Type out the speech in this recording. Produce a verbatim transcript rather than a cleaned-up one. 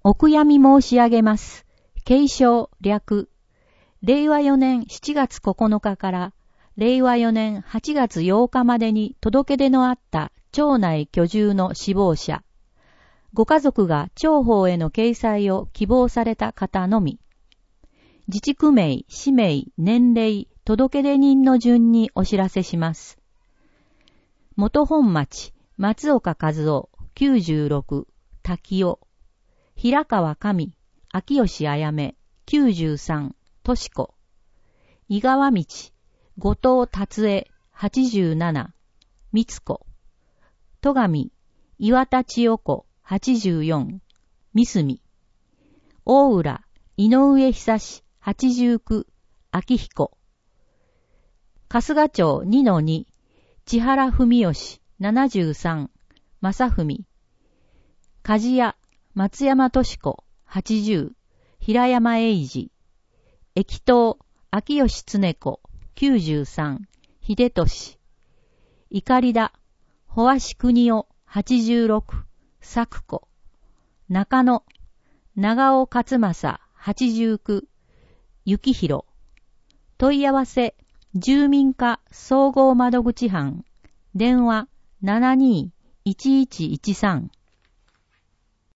お悔やみ申し上げます。継承略。れいわよねんしちがつここのかかられいわよねんはちがつようかまでに届け出のあった町内居住の死亡者。ご家族が町法への掲載を希望された方のみ。自治区名、氏名、年齢、届け出人の順にお知らせします。元本町、松岡和夫、きゅうじゅうろく、滝尾。平川上、秋吉あやめ、きゅうじゅうさん、としこ。井川道、後藤達江、はちじゅうなな、みつこ。戸上、岩田千代子、はちじゅうよん、三角。大浦、井上久志、はちじゅうきゅう、秋彦。春日町 にのに、千原文義、ななじゅうさん、正文。梶屋、松山敏子、はちじゅう、平山英二。駅東、秋吉常子、きゅうじゅうさん、秀俊。怒りだ、保足国夫、はちじゅうろく、作子。中野、長尾勝正、はちじゅうきゅう、幸宏。問い合わせ、住民課総合窓口班、電話 ななにーいちいちいちさん。